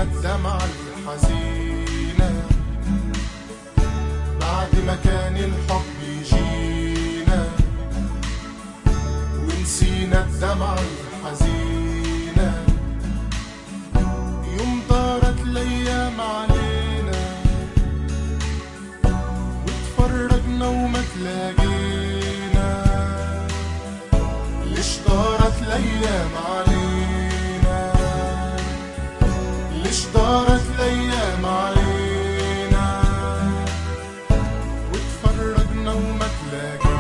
الدمعة الحزينة بعد ما كان الحب يجينا، ونسينا الدمعة الحزينة. يوم دارت الأيام علينا وتفرجنا وما تلاقينا. ليش دارت الأيام علينا؟ ليش دارت الأيام علينا وتفرجنا وما تلاقينا؟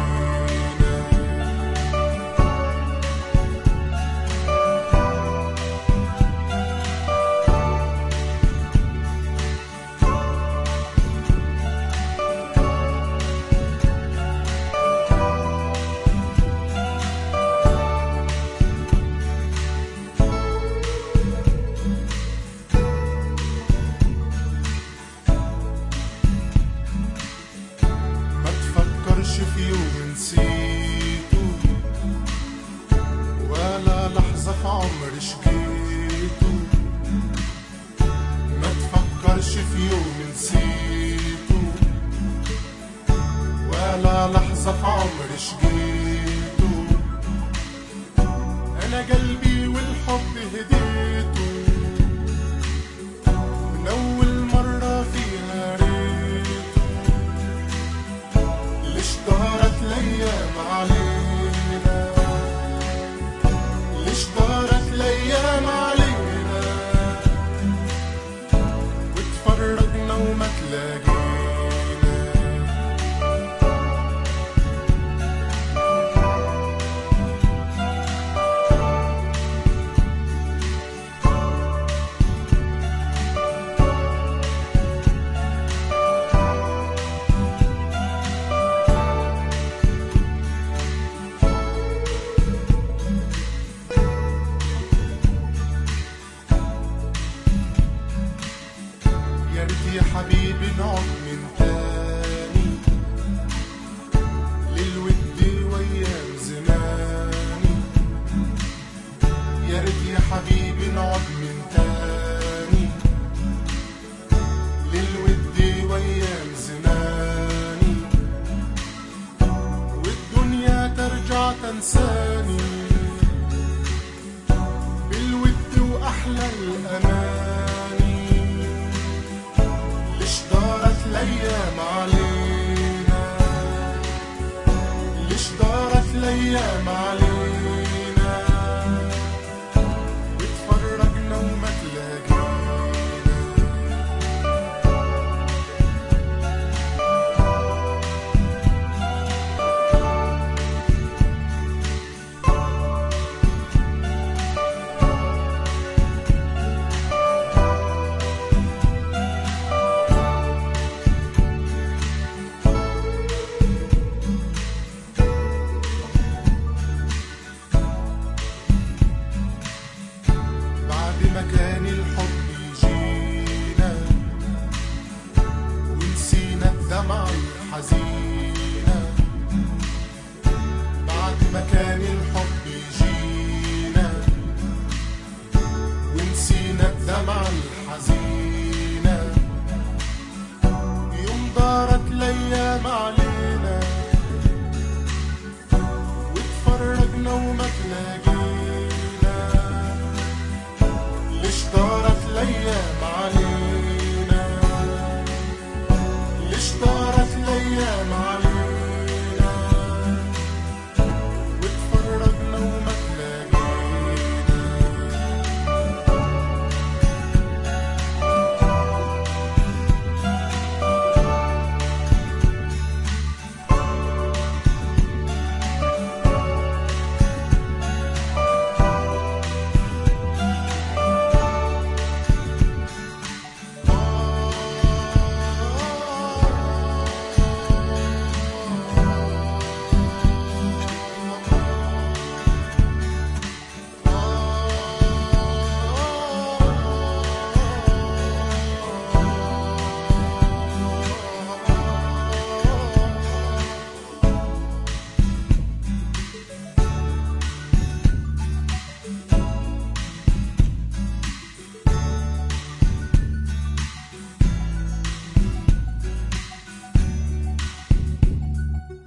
في يوم نسيته ولا لحظة في عمري شقيته. ما تفكرش في يوم نسيته ولا لحظة في عمري شقيته. أنا قلبي والحب هديته من أول مرة فيها ريته. ليش دارت الأيام علينا؟ ليش دارت الأيام علينا وتفرجنا وما تلاقينا؟ يا حبيبي نقعد من تاني للود وايام زماني. يا ريت يا حبيبي نقعد من تاني للود وايام زماني، والدنيا ترجع تنساني بالود واحلى الاماني. ليش دارت الأيام علينا؟ ليش دارت الأيام علينا وتفرجنا وما تلاقينا؟ مكان الحب يجينا ونسينا الدمعة الحزينة. بعد ما كان الحب يجينا ونسينا الدمعة الحزينة. يوم دارت الأيام علينا وتفرجنا وما تلاقينا. ليش دارت الأيام علينا؟